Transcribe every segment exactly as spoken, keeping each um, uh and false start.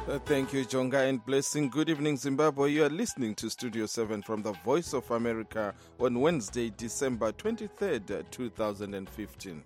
Uh, thank you, Jonga, and blessing. Good evening, Zimbabwe. You are listening to Studio seven from the Voice of America on Wednesday, December twenty-third, two thousand fifteen.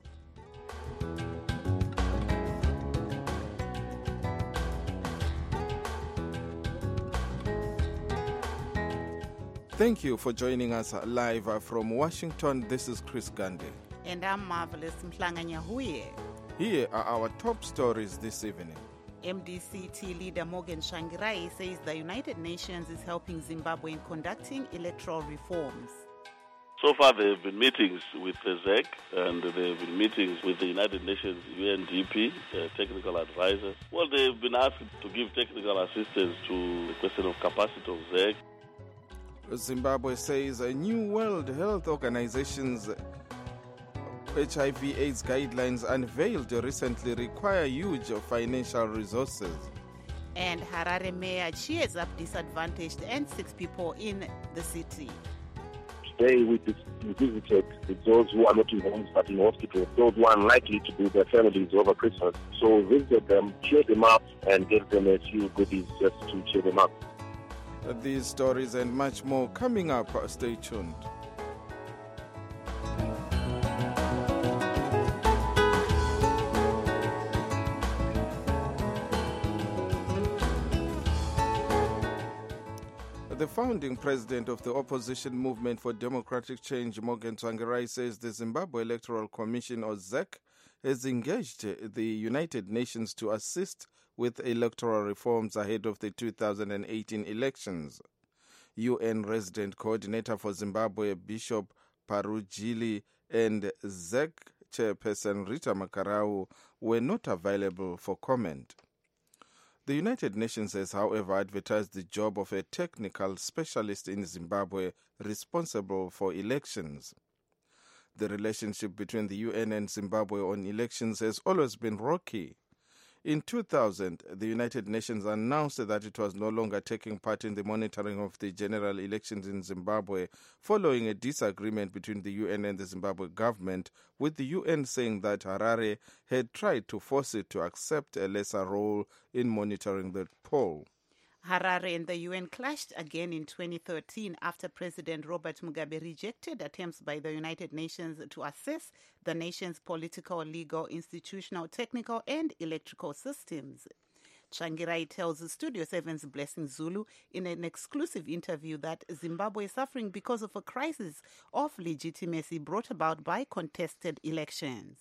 Thank you for joining us live from Washington. This is Chris Gandhi. And I'm Marvelous Mhlanganya Huye. Here are our top stories this evening. M D C T leader Morgan Tsvangirai says the United Nations is helping Zimbabwe in conducting electoral reforms. So far, there have been meetings with the Z E C and there have been meetings with the United Nations U N D P, uh, technical advisors. Well, they've been asked to give technical assistance to the question of capacity of Z E C. Zimbabwe says a new World Health Organization's H I V AIDS guidelines unveiled recently require huge financial resources. And Harare mayor cheers up disadvantaged and six people in the city. Today we visited those who are not in homes but in hospitals, those who are unlikely to be their families over Christmas. So we visited them, cheered them up, and gave them a few goodies just to cheer them up. These stories and much more coming up. Stay tuned. The founding president of the Opposition Movement for Democratic Change, Morgan Tsvangirai, says the Zimbabwe Electoral Commission, or Z E C, has engaged the United Nations to assist with electoral reforms ahead of the two thousand eighteen elections. U N Resident Coordinator for Zimbabwe, Bishop Parujili, and Z E C Chairperson Rita Makarau were not available for comment. The United Nations has, however, advertised the job of a technical specialist in Zimbabwe responsible for elections. The relationship between the U N and Zimbabwe on elections has always been rocky. In two thousand, the United Nations announced that it was no longer taking part in the monitoring of the general elections in Zimbabwe following a disagreement between the U N and the Zimbabwe government, with the U N saying that Harare had tried to force it to accept a lesser role in monitoring the poll. Harare and the U N clashed again in twenty thirteen after President Robert Mugabe rejected attempts by the United Nations to assess the nation's political, legal, institutional, technical, and electrical systems. Tsvangirai tells Studio seven's Blessing Zulu in an exclusive interview that Zimbabwe is suffering because of a crisis of legitimacy brought about by contested elections.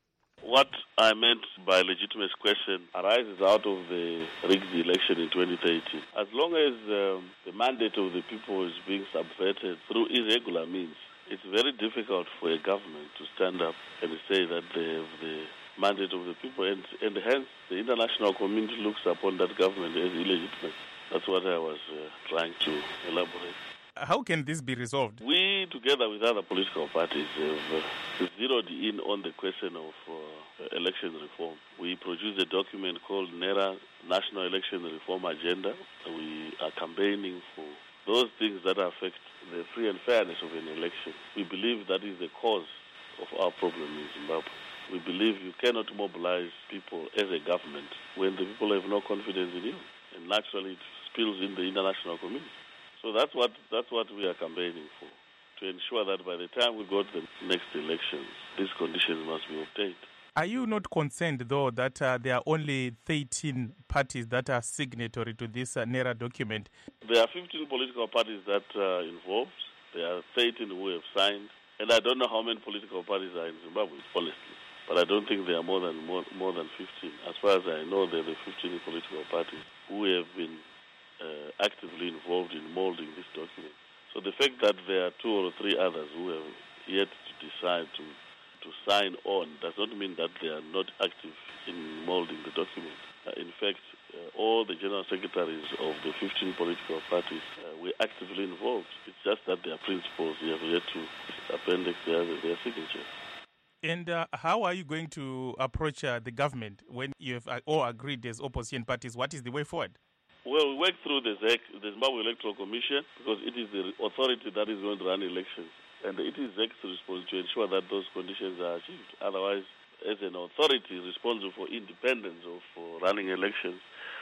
What I meant by legitimate question arises out of the rigged election in twenty thirteen. As long as um, the mandate of the people is being subverted through irregular means, it's very difficult for a government to stand up and say that they have the mandate of the people, and, and hence the international community looks upon that government as illegitimate. That's what I was uh, trying to elaborate. How can this be resolved? We, together with other political parties, have uh, zeroed in on the question of uh, election reform. We produced a document called NERA, National Election Reform Agenda. We are campaigning for those things that affect the free and fairness of an election. We believe that is the cause of our problem in Zimbabwe. We believe you cannot mobilize people as a government when the people have no confidence in you. And naturally it spills in the international community. So that's what that's what we are campaigning for, to ensure that by the time we go to the next elections, these conditions must be obtained. Are you not concerned, though, that uh, there are only thirteen parties that are signatory to this uh, NERA document? There are fifteen political parties that are involved. There are thirteen who have signed. And I don't know how many political parties are in Zimbabwe, honestly. But I don't think there are more than more, more than fifteen. As far as I know, there are fifteen political parties who have been Uh, actively involved in molding this document. So the fact that there are two or three others who have yet to decide to to sign on does not mean that they are not active in molding the document. Uh, in fact, uh, all the general secretaries of the fifteen political parties uh, were actively involved. It's just that their principals have yet to appendix their, their signatures. And uh, how are you going to approach uh, the government when you have uh, all agreed as opposition parties? What is the way forward? Well, we work through the Z E C, the Zimbabwe Electoral Commission, because it is the authority that is going to run elections. And it is Z E C's responsibility to ensure that those conditions are achieved. Otherwise, as an authority responsible for independence of for running elections,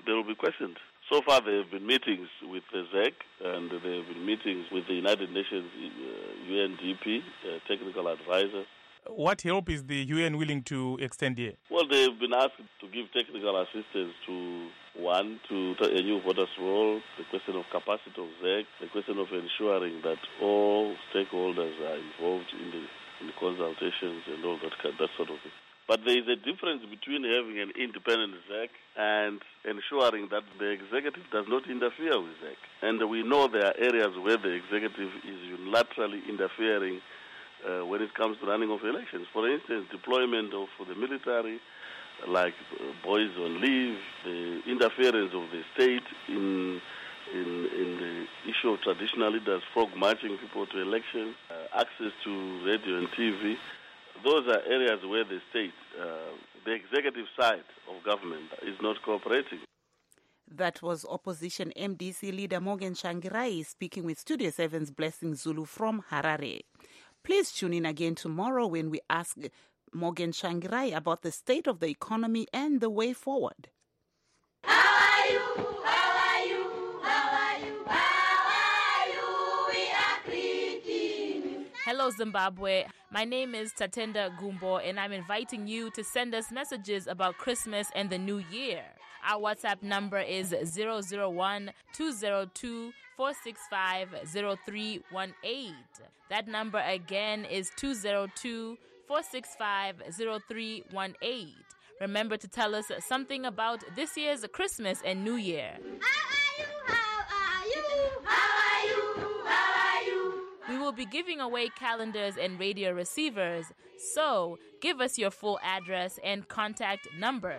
they will be questioned. So far, there have been meetings with the Z E C, and there have been meetings with the United Nations uh, U N D P, uh, technical advisors. What help is the U N willing to extend here? Well, they've been asked to give technical assistance to, one, to a new voters' roll, the question of capacity of Z E C, the question of ensuring that all stakeholders are involved in the, in the consultations and all that, that sort of thing. But there is a difference between having an independent Z E C and ensuring that the executive does not interfere with Z E C. And we know there are areas where the executive is unilaterally interfering uh, when it comes to running of elections. For instance, deployment of the military, like uh, boys on leave, the interference of the state in in, in the issue of traditional leaders, frog marching people to elections, uh, access to radio and T V. Those are areas where the state, uh, the executive side of government is not cooperating. That was opposition M D C leader Morgan Tsvangirai speaking with Studio seven's Blessing Zulu from Harare. Please tune in again tomorrow when we ask Morgan Tsvangirai about the state of the economy and the way forward. How are you? How are you? How are you? How are you? We are greeting. Hello, Zimbabwe. My name is Tatenda Gumbo, and I'm inviting you to send us messages about Christmas and the New Year. Our WhatsApp number is zero zero one, two zero two, four six five, zero three one eight. That number again is two zero two, four six five, zero three one eight. Remember to tell us something about this year's Christmas and New Year. How are you? How are you? How are you? How are you? We will be giving away calendars and radio receivers, so give us your full address and contact numbers.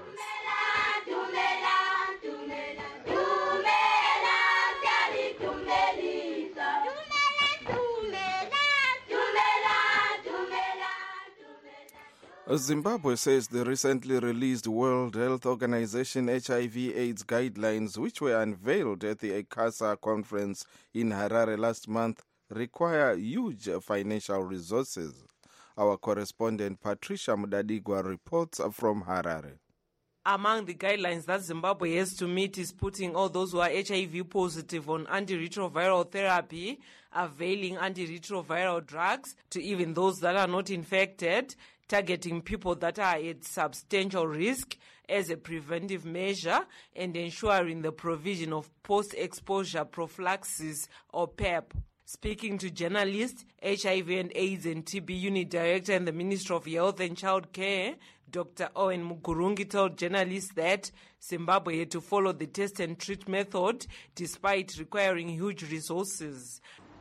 Zimbabwe says the recently released World Health Organization H I V AIDS guidelines, which were unveiled at the ICASA conference in Harare last month, require huge financial resources. Our correspondent Patricia Mudadigwa reports from Harare. Among the guidelines that Zimbabwe has to meet is putting all those who are H I V positive on antiretroviral therapy, availing antiretroviral drugs to even those that are not infected, targeting people that are at substantial risk as a preventive measure, and ensuring the provision of post-exposure prophylaxis or P E P. Speaking to journalists, H I V and AIDS and T B Unit Director in the Ministry of Health and Child Care, Doctor Owen Mugurungi, told journalists that Zimbabwe had to follow the test and treat method despite requiring huge resources.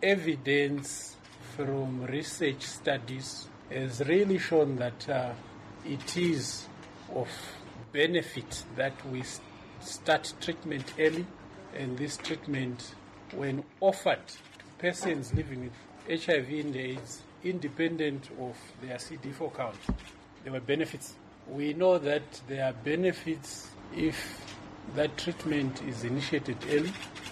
Evidence from research studies has really shown that uh, it is of benefit that we start treatment early, and this treatment, when offered to persons living with H I V and AIDS, independent of their C D four count, there were benefits. We know that there are benefits if that treatment is initiated early.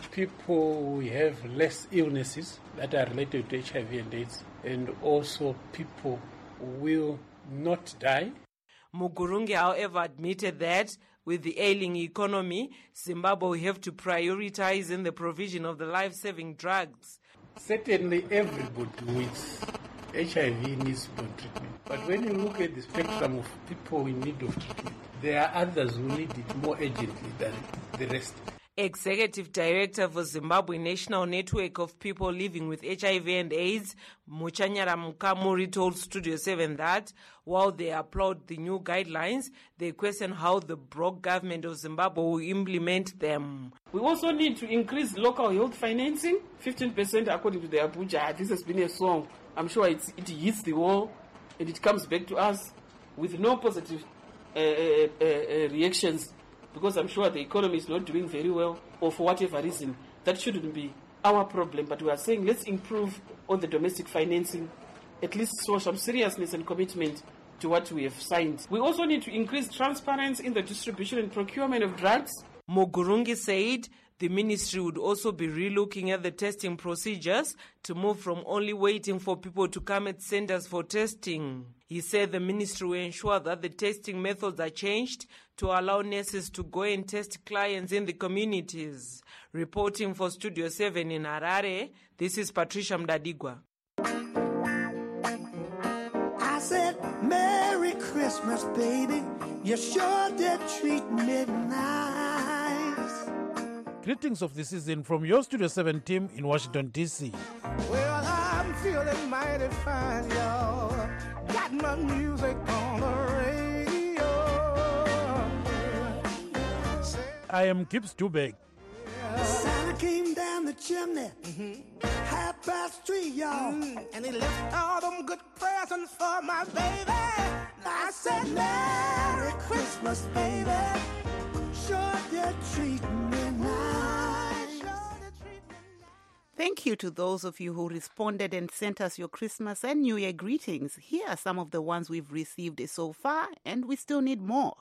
People will have less illnesses that are related to H I V and AIDS, and also people will not die. Mugurungi, however, admitted that with the ailing economy, Zimbabwe will have to prioritize in the provision of the life-saving drugs. Certainly everybody with H I V needs treatment. But when you look at the spectrum of people in need of treatment, there are others who need it more urgently than the rest. Executive Director for Zimbabwe National Network of People Living with H I V and AIDS, Muchanyara Mukamuri, told Studio seven that while they applaud the new guidelines, they question how the broke government of Zimbabwe will implement them. We also need to increase local health financing, fifteen percent according to the Abuja. This has been a song. I'm sure it's, it hits the wall and it comes back to us with no positive uh, uh, uh, reactions, because I'm sure the economy is not doing very well, or for whatever reason. That shouldn't be our problem, but we are saying let's improve on the domestic financing, at least show some seriousness and commitment to what we have signed. We also need to increase transparency in the distribution and procurement of drugs. Mugurungi said The ministry would also be relooking at the testing procedures to move from only waiting for people to come at centers for testing. He said the ministry will ensure that the testing methods are changed to allow nurses to go and test clients in the communities. Reporting for Studio seven in Harare, this is Patricia Mdadigwa. I said, Merry Christmas, baby. You sure did treat me nice. Greetings of the season from your Studio seven team in Washington, D C. Well, I'm feeling mighty fine, y'all. Got my music on the radio. I am Gibbs Dubek. Santa came down the chimney, mm-hmm. half past three, y'all. Mm, and he left all them good presents for my baby. I said, Merry Christmas, baby. Sure did treat me nice. Sure did treat me nice. Thank you to those of you who responded and sent us your Christmas and New Year greetings. Here are some of the ones we've received so far, and we still need more.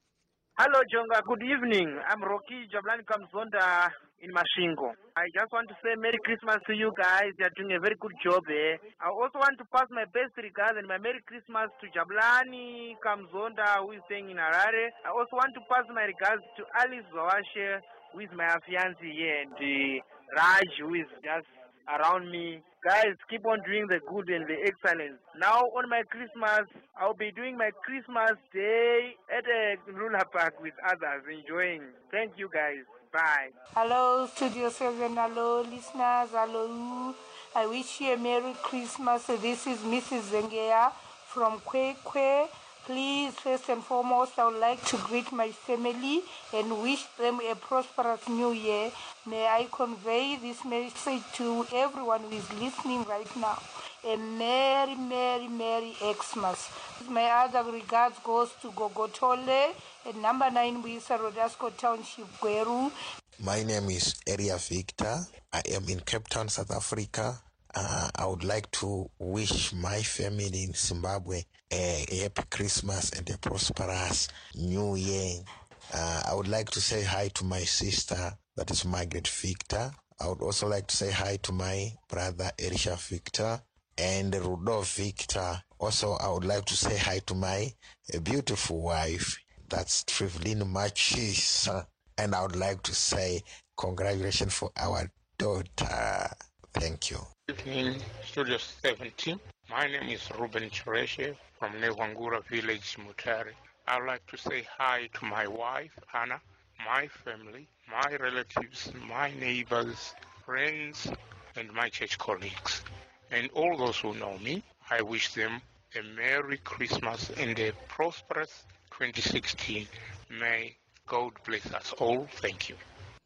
Hello, Jonga. Good evening. I'm Rocky Jablani Kamzonda in Mashingo. I just want to say Merry Christmas to you guys. You're doing a very good job eh? I also want to pass my best regards and my Merry Christmas to Jablani Kamzonda, who is staying in Harare. I also want to pass my regards to Alice Zawashe, who is my fiancé here, and uh, Raj, who is just around me. Guys, keep on doing the good and the excellence. Now on my Christmas, I'll be doing my Christmas day at a Lula Park with others, enjoying. Thank you guys. Bye. Hello, Studio seven. Hello, listeners. Hello. I wish you a Merry Christmas. This is Missus Zengea from Kwekwe. Please, first and foremost, I would like to greet my family and wish them a prosperous new year. May I convey this message to everyone who is listening right now. A Merry, Merry, Merry Xmas. My other regards goes to Gogotole at number nine Buisa Rodasco Township, Gweru. My name is Eria Victor. I am in Cape Town, South Africa. Uh, I would like to wish my family in Zimbabwe a happy Christmas and a prosperous new year. Uh, I would like to say hi to my sister, that is Margaret Victor. I would also like to say hi to my brother Erisha Victor and Rudolph Victor. Also, I would like to say hi to my uh, beautiful wife, that's Trivlin Machis. And I would like to say congratulations for our daughter. Thank you. Good evening, Studio seventeen. My name is Ruben Chureshe from Nevangura Village, Mutare. I'd like to say hi to my wife, Anna, my family, my relatives, my neighbors, friends, and my church colleagues. And all those who know me, I wish them a Merry Christmas and a prosperous twenty sixteen. May God bless us all. Thank you.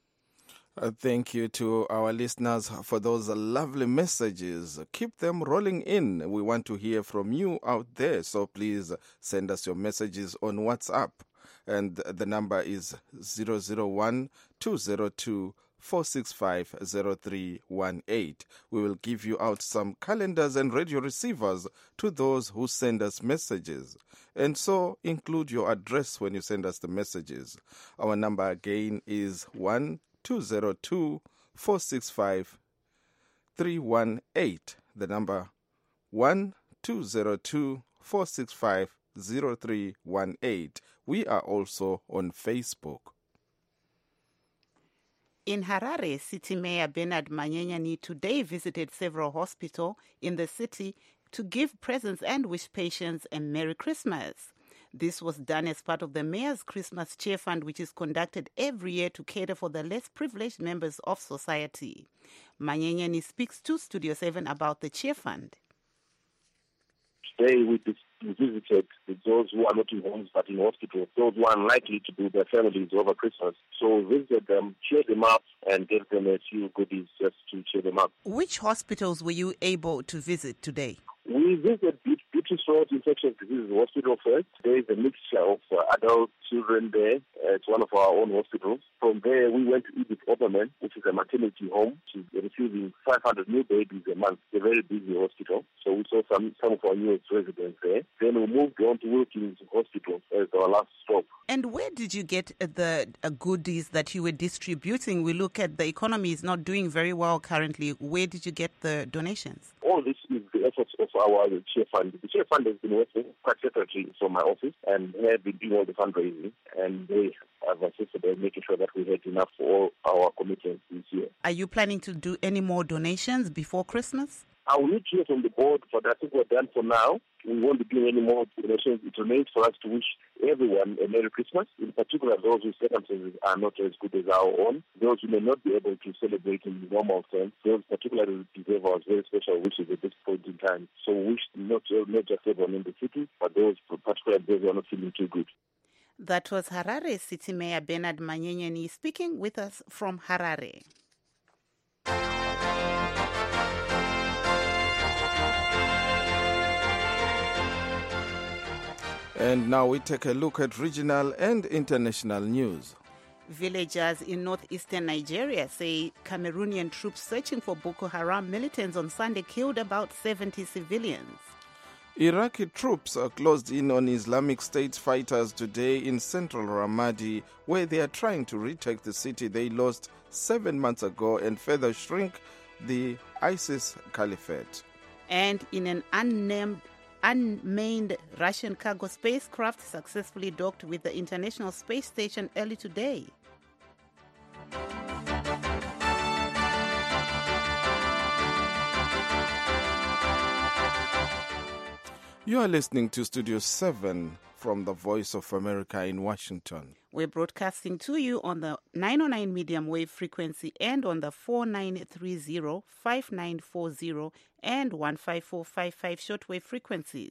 Uh, thank you to our listeners for those lovely messages. Keep them rolling in. We want to hear from you out there, so please send us your messages on WhatsApp. And the number is zero zero one, two zero two, four six five, zero three one eight. We will give you out some calendars and radio receivers to those who send us messages. And so include your address when you send us the messages. Our number again is one two zero two, four six five, three one eight. The number one two zero two, four six five, zero three one eight. We are also on Facebook. In Harare, City Mayor Bernard Manyenyani today visited several hospitals in the city to give presents and wish patients a Merry Christmas. This was done as part of the Mayor's Christmas Cheer Fund, which is conducted every year to cater for the less privileged members of society. Manyenyani speaks to Studio seven about the Cheer Fund. Today we visited those who are not in homes but in hospitals, those who are unlikely to be their families over Christmas. So we visited them, cheered them up, and gave them a few goodies just to cheer them up. Which hospitals were you able to visit today? We visited Beatrice Road Infectious Diseases Hospital first. There is a mixture of uh, adult children there. Uh, it's one of our own hospitals. From there, we went to Edith Oberman, which is a maternity home. She's receiving five hundred new babies a month. It's a very busy hospital. So we saw some, some of our newest residents there. Then we moved on to Wilkins Hospital as our last stop. And where did you get the uh, goodies that you were distributing? We look look at the economy is not doing very well currently. Where did you get the donations? All this is the efforts of our chair fund. The chair fund has been working quite separately from my office and have been doing all the fundraising, and they have assisted in making sure that we had enough for all our commitments this year. Are you planning to do any more donations before Christmas? I will need to hear from the board, but I think we're done for now. We won't be doing any more donations. It remains for us to wish everyone a Merry Christmas, in particular those whose circumstances are not as good as our own, those who may not be able to celebrate in normal terms, those particularly deserve our very special wishes at this point in time. So we wish not, not just everyone in the city, but those particularly those who are not feeling too good. That was Harare City Mayor Bernard Manyenyeni speaking with us from Harare. And now we take a look at regional and international news. Villagers in northeastern Nigeria say Cameroonian troops searching for Boko Haram militants on Sunday killed about seventy civilians. Iraqi troops are closed in on Islamic State fighters today in central Ramadi, where they are trying to retake the city they lost seven months ago and further shrink the ISIS caliphate. And in an unnamed unmanned Russian cargo spacecraft successfully docked with the International Space Station early today. You are listening to Studio seven from the Voice of America in Washington. We're broadcasting to you on the nine oh nine medium wave frequency and on the four nine three zero, five nine four zero and one five four five five shortwave frequencies.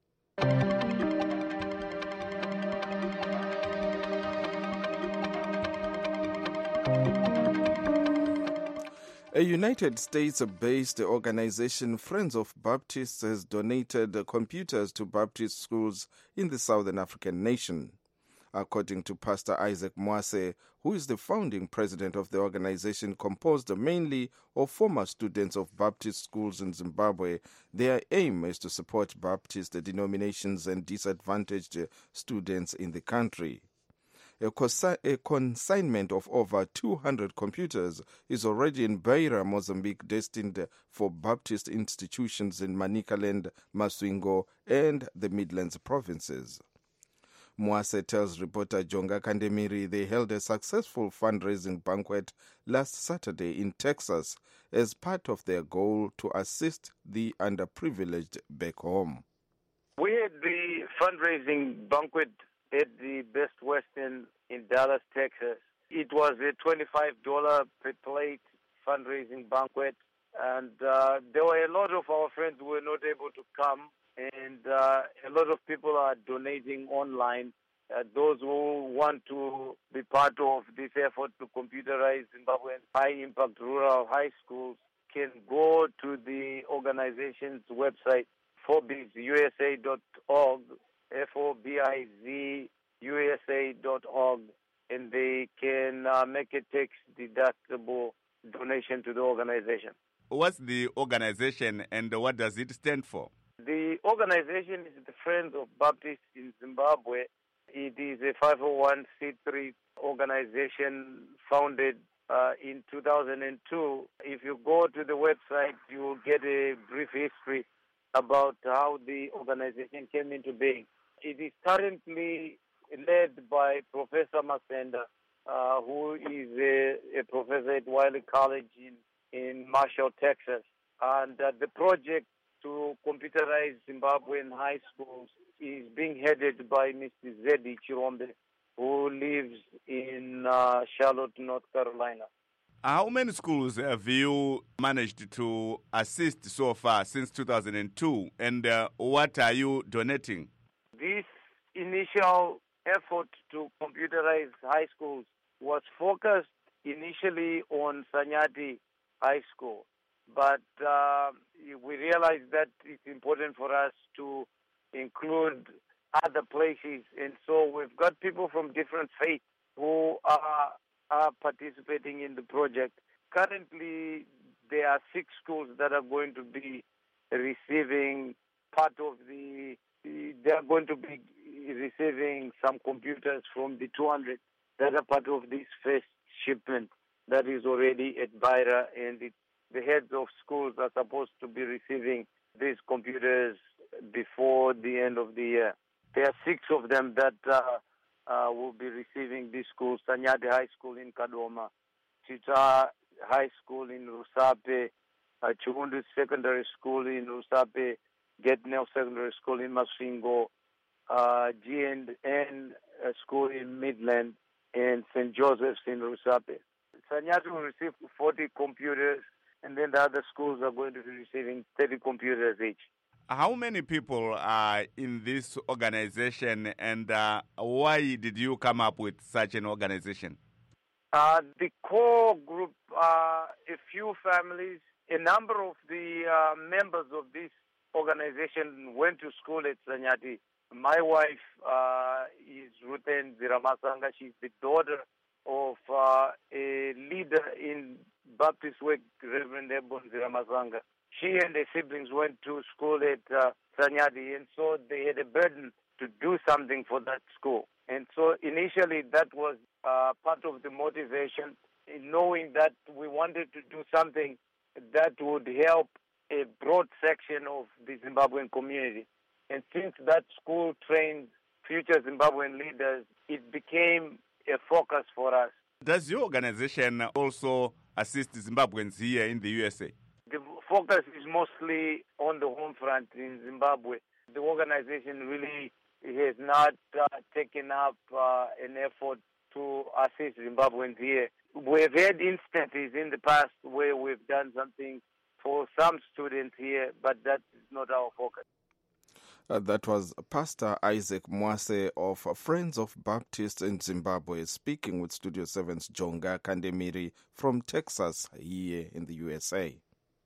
A United States-based organization, Friends of Baptists, has donated computers to Baptist schools in the Southern African nation. According to Pastor Isaac Mwase, who is the founding president of the organization composed mainly of former students of Baptist schools in Zimbabwe, their aim is to support Baptist denominations and disadvantaged students in the country. A, consi- a consignment of over two hundred computers is already in Beira, Mozambique, destined for Baptist institutions in Manicaland, Masvingo, and the Midlands provinces. Mwase tells reporter Jonga Kandemiri they held a successful fundraising banquet last Saturday in Texas as part of their goal to assist the underprivileged back home. We had the fundraising banquet at the Best Western in Dallas, Texas. It was a twenty-five dollars per plate fundraising banquet, and uh, there were a lot of our friends who were not able to come, and uh, a lot of people are donating online. Uh, those who want to be part of this effort to computerize Zimbabwean high-impact rural high schools can go to the organization's website, fobiz u s a dot org, F O B I Z U S A dot org, and they can uh, make a tax-deductible donation to the organization. What's the organization and what does it stand for? The organization is the Friends of Baptists in Zimbabwe. It is a five oh one c three organization founded uh, in two thousand two. If you go to the website, you will get a brief history about how the organization came into being. It is currently led by Professor Masenda, uh, who is a, a professor at Wiley College in, in Marshall, Texas. And uh, the project to computerize Zimbabwean high schools is being headed by Mister Zedi Chirombe, who lives in uh, Charlotte, North Carolina. How many schools have you managed to assist so far since two thousand two, and uh, what are you donating? This initial effort to computerize high schools was focused initially on Sanyati High School, but uh, we realized that it's important for us to include other places, and so we've got people from different faiths who are, are participating in the project. Currently, there are six schools that are going to be receiving part of the, they are going to be receiving some computers from the two hundred that are part of this first shipment. that is already at Beira, and it, the heads of schools are supposed to be receiving these computers before the end of the year. There are six of them that uh, uh, will be receiving these schools: Sanyati High School in Kadoma, Chita High School in Rusape, uh, Chundu Secondary School in Rusape, Getnell Secondary School in Masvingo, uh, G and N uh, School in Midland, and Saint Joseph's in Rusape. Sanyati will receive forty computers, and then the other schools are going to be receiving thirty computers each. How many people are in this organization, and uh, why did you come up with such an organization? Uh, the core group are a few families. A number of the uh, members of this organization went to school at Sanyati. My wife uh, is Ruten Ziramasanga. She's the daughter of uh, a leader in Baptist work, Reverend Ebon Ziramasanga. She and her siblings went to school at uh, Sanyati, and so they had a burden to do something for that school. And so initially that was uh, part of the motivation, in knowing that we wanted to do something that would help a broad section of the Zimbabwean community. And since that school trained future Zimbabwean leaders, it became a focus for us. Does your organization also assist Zimbabweans here in the U S A? The focus is mostly on the home front in Zimbabwe. The organization really has not uh, taken up uh, an effort to assist Zimbabweans here. We've had instances in the past where we've done something for some students here, but that is not our focus. Uh, that was Pastor Isaac Mwase of Friends of Baptist in Zimbabwe speaking with Studio seven's Jonga Kandemiri from Texas here in the U S A.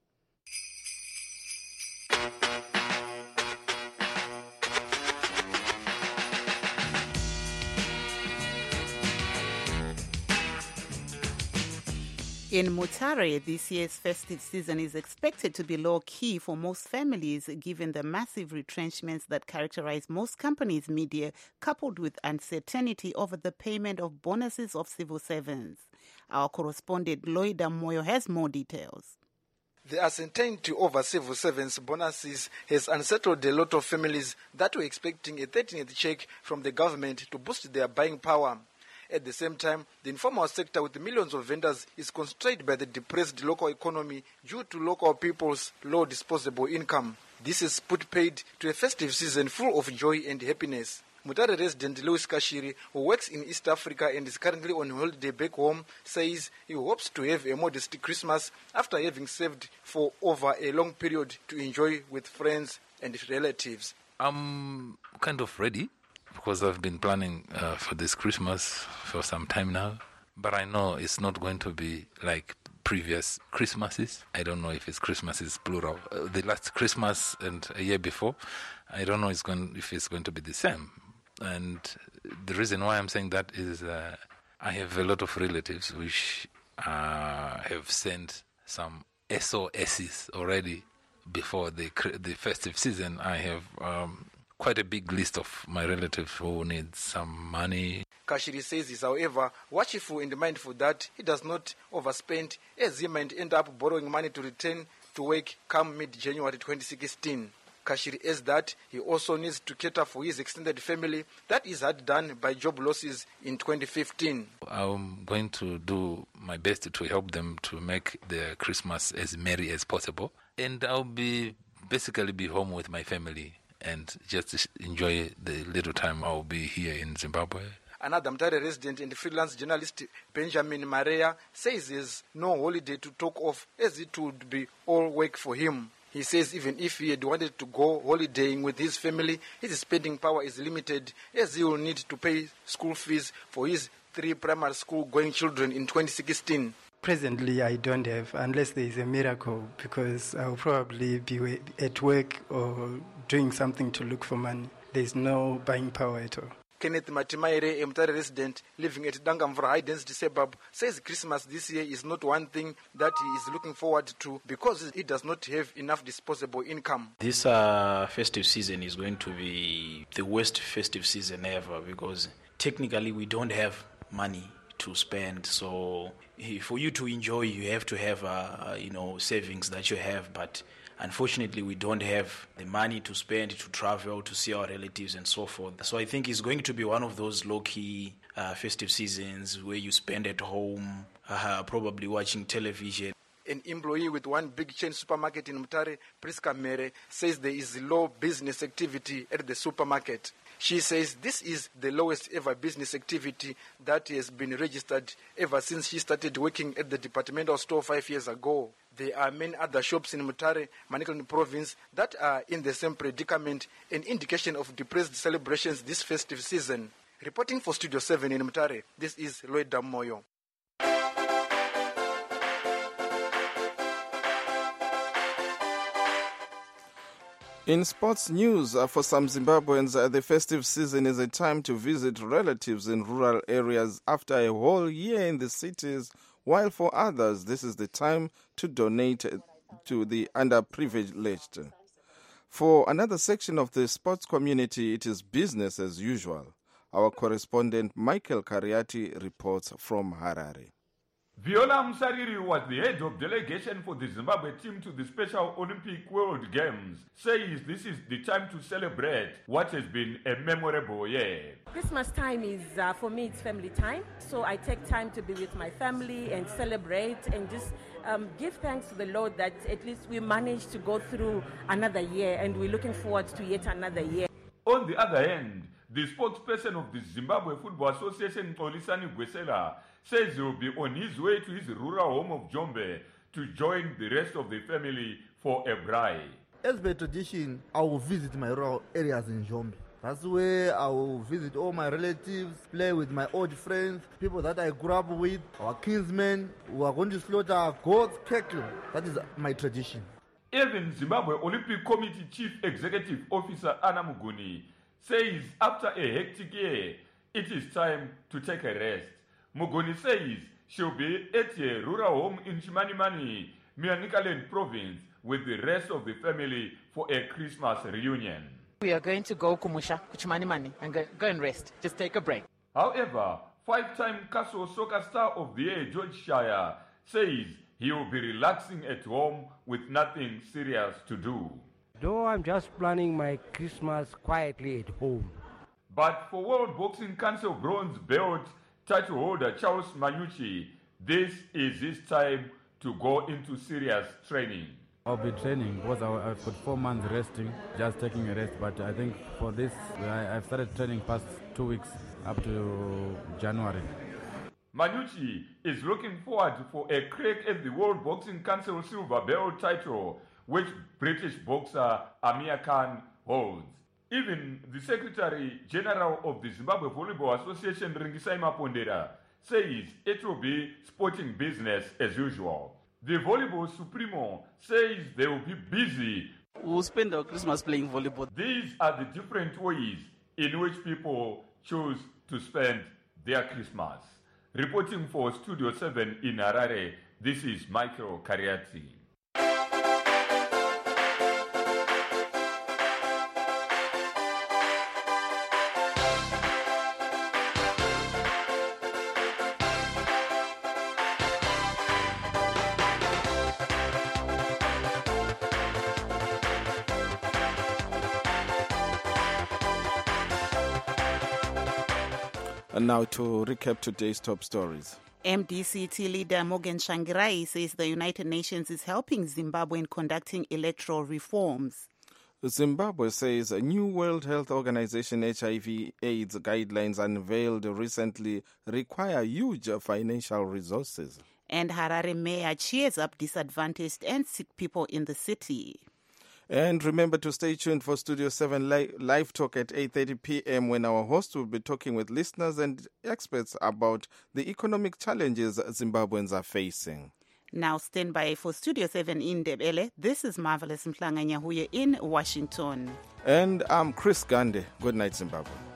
In Mutare, this year's festive season is expected to be low-key for most families, given the massive retrenchments that characterize most companies' media, coupled with uncertainty over the payment of bonuses of civil servants. Our correspondent Loida Moyo has more details. The uncertainty over civil servants' bonuses has unsettled a lot of families that were expecting a thirteenth check from the government to boost their buying power. At the same time, the informal sector with millions of vendors is constrained by the depressed local economy due to local people's low disposable income. This has put paid to a festive season full of joy and happiness. Mutare resident Louis Kashiri, who works in East Africa and is currently on holiday back home, says he hopes to have a modest Christmas after having saved for over a long period to enjoy with friends and relatives. I'm kind of ready, because I've been planning uh, for this Christmas for some time now. But I know it's not going to be like previous Christmases. I don't know if it's Christmases plural. Uh, the last Christmas and a year before, I don't know it's going, if it's going to be the same. And the reason why I'm saying that is uh, I have a lot of relatives which uh, have sent some S O Ss already before the the festive season. I have Um, quite a big list of my relatives who need some money. Kashiri says he's, however, watchful and mindful that he does not overspend, as he might end up borrowing money to return to work come mid-January twenty sixteen. Kashiri adds that he also needs to cater for his extended family that is hard done by job losses in twenty fifteen. I'm going to do my best to help them to make their Christmas as merry as possible. And I'll be basically be home with my family and just enjoy the little time I'll be here in Zimbabwe. Another Mutare resident and freelance journalist Benjamin Maria says there's no holiday to talk of, as it would be all work for him. He says even if he had wanted to go holidaying with his family, his spending power is limited, as he will need to pay school fees for his three primary school going children in twenty sixteen. Presently, I don't have, unless there is a miracle, because I'll probably be at work or doing something to look for money. There's no buying power at all. Kenneth Matimaire, a Mutare resident living at Dangamvura High Density Suburb, says Christmas this year is not one thing that he is looking forward to because he does not have enough disposable income. This uh, festive season is going to be the worst festive season ever, because technically we don't have money to spend. So eh, for you to enjoy, you have to have, uh, you know, savings that you have. But unfortunately, we don't have the money to spend, to travel, to see our relatives and so forth. So I think it's going to be one of those low-key uh, festive seasons where you spend at home, uh, probably watching television. An employee with one big chain supermarket in Mutare, Priska Mere, says there is low business activity at the supermarket. She says this is the lowest ever business activity that has been registered ever since she started working at the departmental store five years ago. There are many other shops in Mutare, Manicaland province, that are in the same predicament, an indication of depressed celebrations this festive season. Reporting for Studio seven in Mutare, this is Lloyd Damoyo. In sports news, uh, for some Zimbabweans, uh, the festive season is a time to visit relatives in rural areas after a whole year in the cities, while for others, this is the time to donate uh, to the underprivileged. For another section of the sports community, it is business as usual. Our correspondent Michael Kariati reports from Harare. Viola Msariri was the head of delegation for the Zimbabwe team to the Special Olympic World Games, says this is the time to celebrate what has been a memorable year. Christmas time is, uh, for me, it's family time. So I take time to be with my family and celebrate and just um, give thanks to the Lord that at least we managed to go through another year and we're looking forward to yet another year. On the other hand, the spokesperson of the Zimbabwe Football Association, Xolisani Gwesela, says he will be on his way to his rural home of Jombe to join the rest of the family for a braai. As by tradition, I will visit my rural areas in Jombe. That's where I will visit all my relatives, play with my old friends, people that I grew up with, our kinsmen, who are going to slaughter goats, cattle. That is my tradition. Even Zimbabwe Olympic Committee Chief Executive Officer Anna Muguni says after a hectic year, it is time to take a rest. Mugoni says she'll be at a rural home in Chimanimani, Manicaland province, with the rest of the family for a Christmas reunion. We are going to go Kumusha, Kuchimanimani, and go, go and rest. Just take a break. However, five-time Castle soccer star of the year, George Shire, says he will be relaxing at home with nothing serious to do. Though I'm just planning my Christmas quietly at home. But for World Boxing Council bronze belt title holder Charles Manyuchi, this is his time to go into serious training. I'll be training because I've got four months resting, just taking a rest. But I think for this, I've started training past two weeks up to January. Manyuchi is looking forward for a crack at the World Boxing Council silver belt title, which British boxer Amir Khan holds. Even the Secretary General of the Zimbabwe Volleyball Association, Ringisai Mapondera, says it will be sporting business as usual. The Volleyball Supremo says they will be busy. We'll spend our Christmas playing volleyball. These are the different ways in which people choose to spend their Christmas. Reporting for Studio seven in Harare, this is Michael Kariati. And now to recap today's top stories. M D C T leader Morgan Tsvangirai says the United Nations is helping Zimbabwe in conducting electoral reforms. Zimbabwe says a new World Health Organization H I V AIDS guidelines unveiled recently require huge financial resources. And Harare mayor cheers up disadvantaged and sick people in the city. And remember to stay tuned for Studio seven li- live talk at eight thirty p.m. when our host will be talking with listeners and experts about the economic challenges Zimbabweans are facing. Now stand by for Studio seven in Ndebele. This is Marvelous Mhlanga Nyahuye in Washington. And I'm Chris Gande. Good night, Zimbabwe.